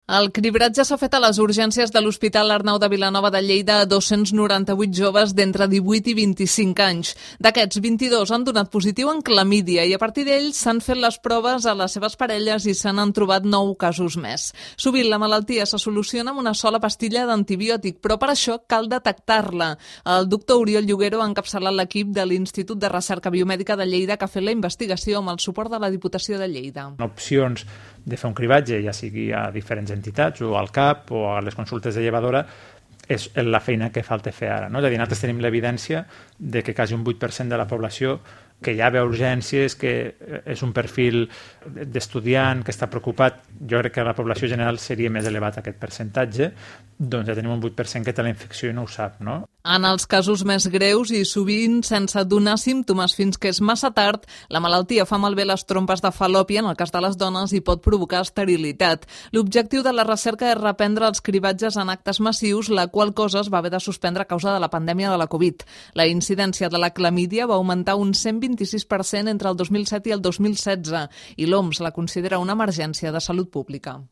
El cribratge s'ha fet a les urgències de l'Hospital Arnau de Vilanova de Lleida a 298 joves d'entre 18 i 25 anys. D'aquests, 22 han donat positiu en clamídia i a partir d'ells s'han fet les proves a les seves parelles i se n'han trobat 9 casos més. Sovint la malaltia se soluciona amb una sola pastilla d'antibiòtic, però per això cal detectar-la. El doctor Oriol Lloguero ha encapçalat l'equip de l'Institut de Recerca Biomèdica de Lleida que ha fet la investigació amb el suport de la Diputació de Lleida. Opcions de fer un cribatge, ja sigui a diferents entitats o al CAP o a les consultes de llevadora, és la feina que falta fer ara. No? És a dir, nosaltres tenim l'evidència de que quasi un 8% de la població que ja ve a urgències, que és un perfil d'estudiant, que està preocupat, jo crec que a la població general seria més elevat aquest percentatge, doncs ja tenim un 8% que té la infecció i no ho sap, no? En els casos més greus i sovint sense donar símptomes fins que és massa tard, la malaltia fa malbé les trompes de Falòpia, en el cas de les dones, i pot provocar esterilitat. L'objectiu de la recerca és reprendre els cribatges en actes massius, la qual cosa es va haver de suspendre a causa de la pandèmia de la Covid. La incidència de la clamídia va augmentar un 126% entre el 2007 i el 2016 i l'OMS la considera una emergència de salut pública.